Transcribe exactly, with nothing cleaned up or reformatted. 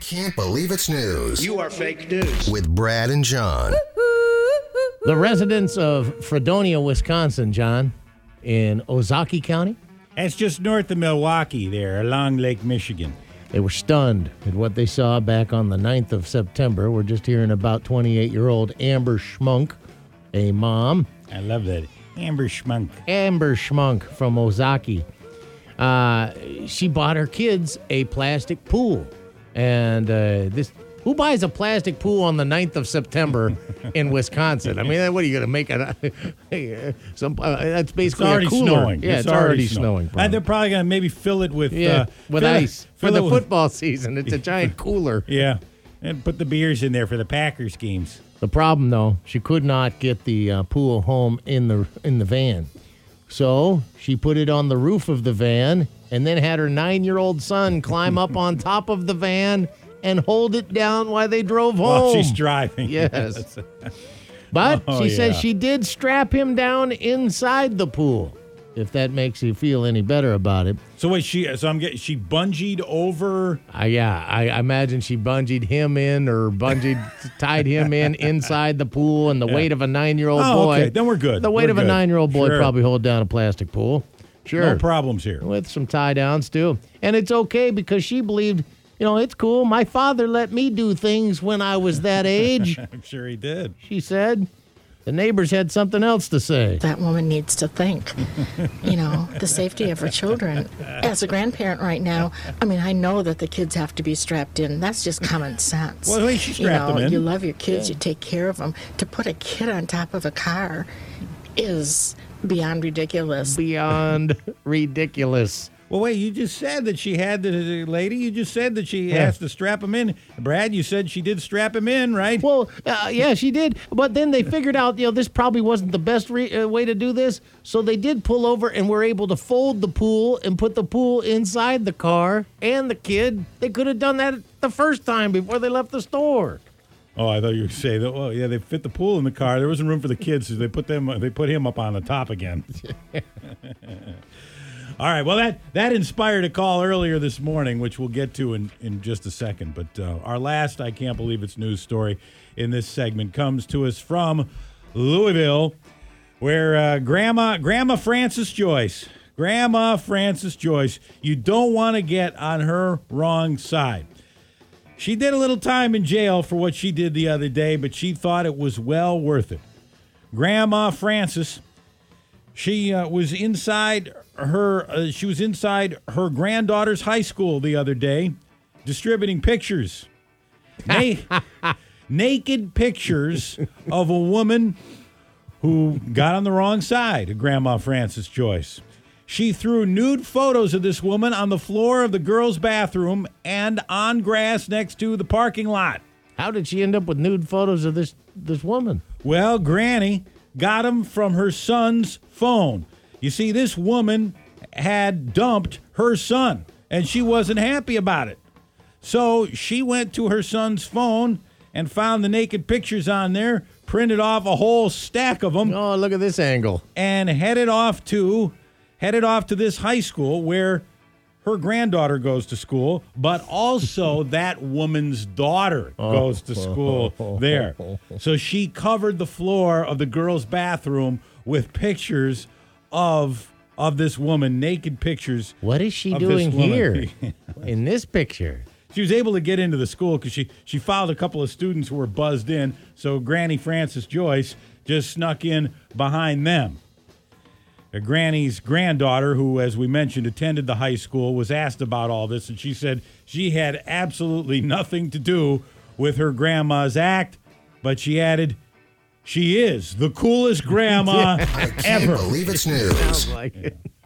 can't believe it's news. You are fake news. With Brad and John. The residents of Fredonia, Wisconsin, John, in Ozaukee County, That's just north of Milwaukee there, along Lake Michigan. they were stunned at what they saw back on the ninth of September. We're just hearing about twenty-eight-year-old Amber Schmunk, a mom. I love that. Amber Schmunk. Amber Schmunk from Ozaukee. Uh, she bought her kids a plastic pool. And uh, this, who buys a plastic pool on the ninth of September in Wisconsin? I mean, what are you going to make it? Some, uh, that's basically It's already a cooler. snowing. Yeah, it's, it's, already, already snowing. Uh, they're probably going to maybe fill it with yeah, uh, with fill it- ice for fill the it with- football season. It's a giant cooler. Yeah, and put the beers in there for the Packers games. The problem, though, she could not get the uh, pool home in the in the van. So she put it on the roof of the van and then had her nine-year-old son climb up on top of the van and hold it down while they drove home. While she's driving. Yes. But Oh, she says yeah. she did strap him down inside the pool, if that makes you feel any better about it. So wait, she so I'm getting she bungeed over. Uh, yeah, I, I imagine she bungeed him in or bungeed, tied him in inside the pool, and the weight of a nine-year-old Oh, boy. okay, then we're good. The weight We're of a good. nine-year-old boy Sure. probably hold down a plastic pool. Sure. No problems here. With some tie downs, too. And it's okay because she believed, you know, it's cool. My father let me do things when I was that age, I'm sure he did. she said. The neighbors had something else to say. That woman needs to think, you know, the safety of her children. As a grandparent right now, I mean, I know that the kids have to be strapped in. That's just common sense. Well, hey, she you strapped know, them in. You love your kids, you take care of them. To put a kid on top of a car is beyond ridiculous. Beyond ridiculous. Well, wait, you just said that she had the, the lady. You just said that she Yeah. has to strap him in. Brad, you said she did strap him in, right? Well, uh, yeah, she did. But then they figured out, you know, this probably wasn't the best re- uh, way to do this. So they did pull over and were able to fold the pool and put the pool inside the car and the kid. They could have done that the first time before they left the store. Oh, I thought you were saying that. Well, yeah, they fit the pool in the car. There wasn't room for the kids, so they put them. They put him up on the top again. All right. Well, that that inspired a call earlier this morning, which we'll get to in, in just a second. But uh, our last, I can't believe it's news story in this segment comes to us from Louisville, where uh, Grandma Grandma Frances Joyce, Grandma Frances Joyce, you don't want to get on her wrong side. She did a little time in jail for what she did the other day, but she thought it was well worth it. Grandma Frances, she uh, was inside her. Uh, she was inside her granddaughter's high school the other day, distributing pictures, Na- naked pictures of a woman who got on the wrong side of Grandma Frances Joyce. She threw nude photos of this woman on the floor of the girls' bathroom and on grass next to the parking lot. How did she end up with nude photos of this this woman? Well, Granny got them from her son's phone. You see, this woman had dumped her son, and she wasn't happy about it. So she went to her son's phone and found the naked pictures on there, printed off a whole stack of them, Oh, look at this angle. and headed off to headed off to this high school where her granddaughter goes to school, but also that woman's daughter goes to school there. So she covered the floor of the girls' bathroom with pictures of of this woman, naked pictures. What is she of this doing woman. here in this picture? She was able to get into the school because she, she followed a couple of students who were buzzed in, so Granny Frances Joyce just snuck in behind them. Uh, Granny's granddaughter, who, as we mentioned, attended the high school, was asked about all this, and she said she had absolutely nothing to do with her grandma's act, but she added, she is the coolest grandma I can't ever. believe it's news. Sounds like it.